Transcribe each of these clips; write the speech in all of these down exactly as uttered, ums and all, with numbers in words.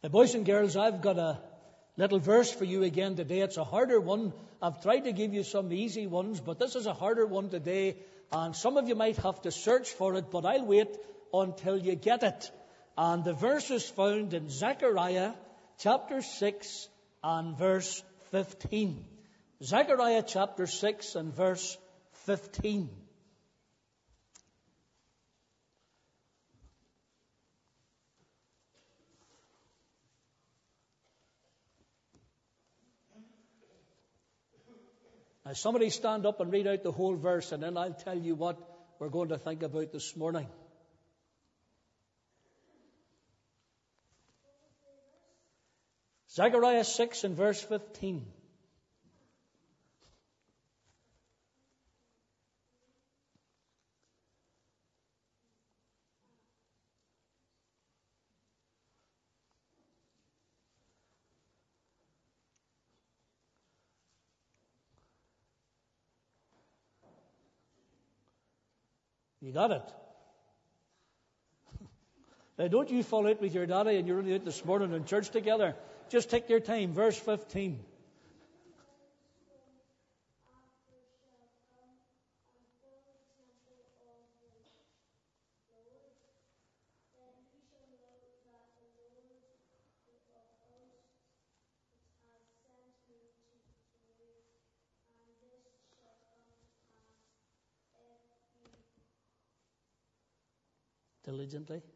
Now, boys and girls, I've got a little verse for you again today. It's a harder one. I've tried to give you some easy ones, but this is a harder one today. And some of you might have to search for it, but I'll wait until you get it. And the verse is found in Zechariah chapter six and verse fifteen. Zechariah chapter six and verse fifteen. Now, somebody stand up and read out the whole verse, and then I'll tell you what we're going to think about this morning. Zechariah six and verse fifteen. You got it? Now, don't you fall out with your daddy and you're only out this morning in church together. Just take your time. Verse fifteen. Diligently.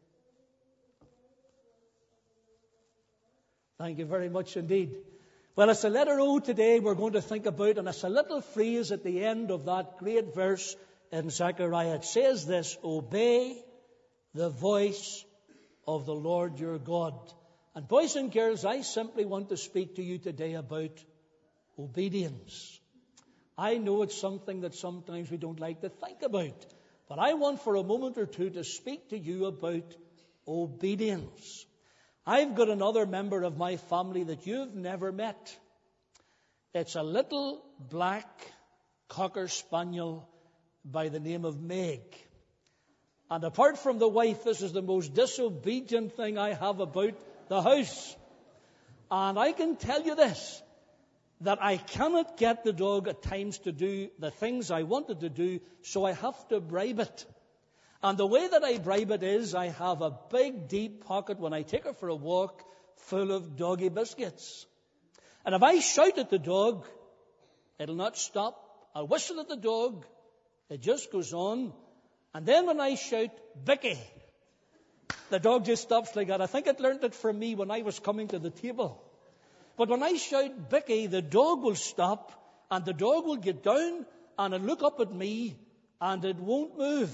Thank you very much indeed. Well, it's a letter O today we're going to think about, and it's a little phrase at the end of that great verse in Zechariah. It says this: obey the voice of the Lord your God. And boys and girls, I simply want to speak to you today about obedience. I know it's something that sometimes we don't like to think about, but I want for a moment or two to speak to you about obedience. I've got another member of my family that you've never met. It's a little black cocker spaniel by the name of Meg. And apart from the wife, this is the most disobedient thing I have about the house. And I can tell you this, that I cannot get the dog at times to do the things I wanted to do, so I have to bribe it. And the way that I bribe it is I have a big, deep pocket when I take her for a walk full of doggy biscuits. And if I shout at the dog, it'll not stop. I'll whistle at the dog. It just goes on. And then when I shout, Vicky, the dog just stops like that. I think it learned it from me when I was coming to the table. But when I shout, Vicky, the dog will stop, and the dog will get down, and it'll look up at me, and it won't move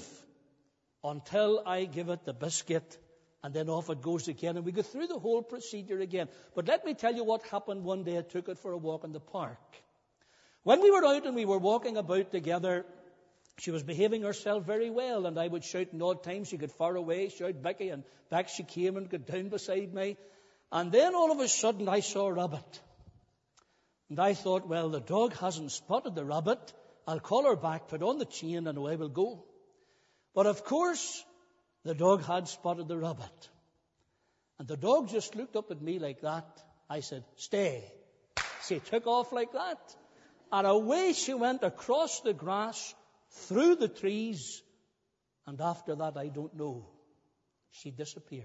until I give it the biscuit, and then off it goes again, and we go through the whole procedure again. But let me tell you what happened one day. I took it for a walk in the park. When we were out and we were walking about together, she was behaving herself very well, and I would shout in odd times. She got far away, shout Vicky, and back she came and got down beside me. And then all of a sudden I saw a rabbit. And I thought, well, the dog hasn't spotted the rabbit. I'll call her back, put on the chain, and away we'll go. But of course, the dog had spotted the rabbit. And the dog just looked up at me like that. I said, stay. She took off like that. And away she went across the grass, through the trees. And after that, I don't know. She disappeared.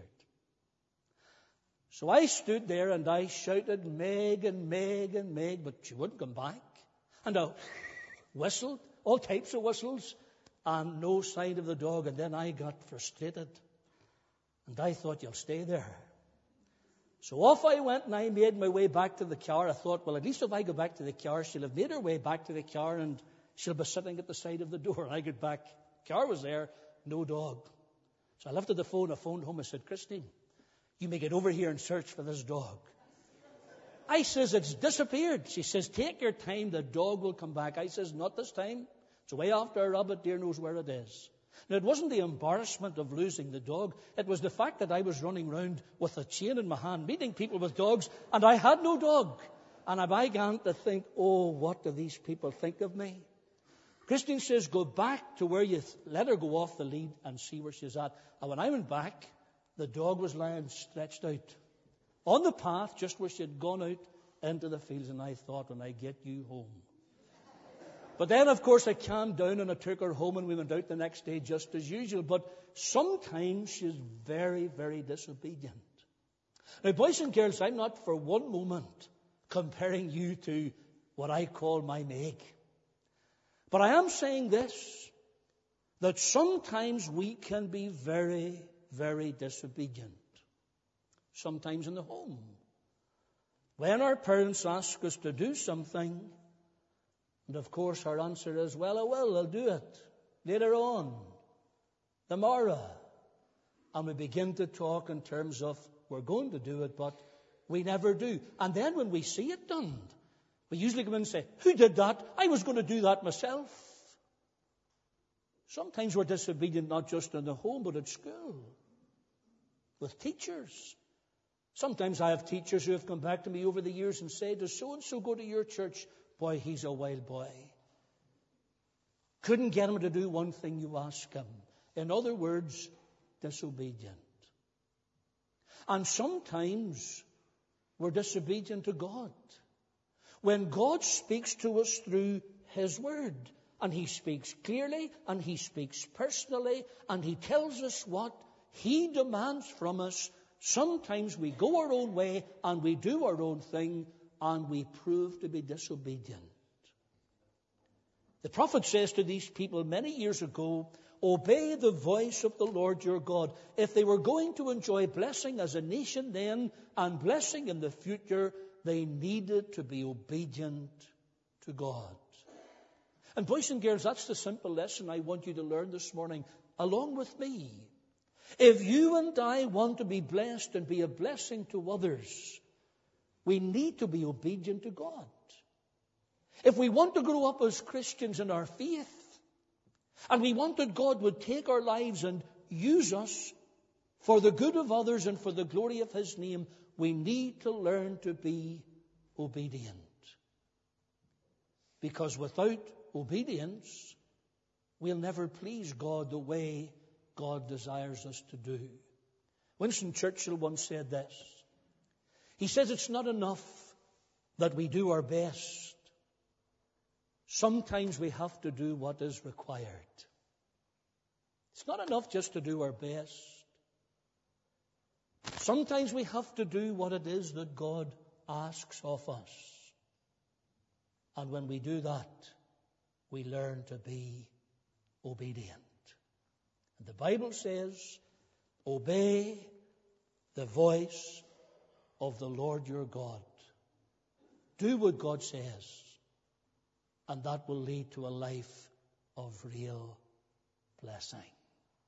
So I stood there and I shouted, Meg and Meg and Meg, but she wouldn't come back. And I whistled, all types of whistles, and no sign of the dog. And then I got frustrated. And I thought, you'll stay there. So off I went and I made my way back to the car. I thought, well, at least if I go back to the car, she'll have made her way back to the car and she'll be sitting at the side of the door. And I got back. Car was there, no dog. So I lifted the phone, I phoned home, I said, Christine, you may get over here and search for this dog. I says, it's disappeared. She says, take your time, the dog will come back. I says, not this time. It's way after a rabbit, dear knows where it is. Now, it wasn't the embarrassment of losing the dog. It was the fact that I was running round with a chain in my hand, meeting people with dogs, and I had no dog. And I began to think, oh, what do these people think of me? Christine says, go back to where you th- let her go off the lead and see where she's at. And when I went back, the dog was lying stretched out on the path just where she had gone out into the fields, and I thought, when I get you home. But then, of course, I calmed down and I took her home and we went out the next day just as usual. But sometimes she's very, very disobedient. Now, boys and girls, I'm not for one moment comparing you to what I call my Meg. But I am saying this, that sometimes we can be very, very disobedient. Sometimes in the home. When our parents ask us to do something, and of course our answer is, well, I will, I'll do it later on, tomorrow. And we begin to talk in terms of, we're going to do it, but we never do. And then when we see it done, we usually come in and say, who did that? I was going to do that myself. Sometimes we're disobedient not just in the home, but at school, with teachers. Sometimes I have teachers who have come back to me over the years and said, does so-and-so go to your church? Boy, he's a wild boy. Couldn't get him to do one thing you ask him. In other words, disobedient. And sometimes we're disobedient to God. When God speaks to us through His Word, and He speaks clearly, and He speaks personally, and He tells us what He demands from us, sometimes we go our own way, and we do our own thing, and we prove to be disobedient. The prophet says to these people many years ago, obey the voice of the Lord your God. If they were going to enjoy blessing as a nation then, and blessing in the future, they needed to be obedient to God. And boys and girls, that's the simple lesson I want you to learn this morning, along with me. If you and I want to be blessed and be a blessing to others, we need to be obedient to God. If we want to grow up as Christians in our faith, and we want that God would take our lives and use us for the good of others and for the glory of His name, we need to learn to be obedient. Because without obedience, we'll never please God the way God desires us to do. Winston Churchill once said this. He says it's not enough that we do our best. Sometimes we have to do what is required. It's not enough just to do our best. Sometimes we have to do what it is that God asks of us. And when we do that, we learn to be obedient. And the Bible says, obey the voice of the Lord your God. Do what God says, and that will lead to a life of real blessing.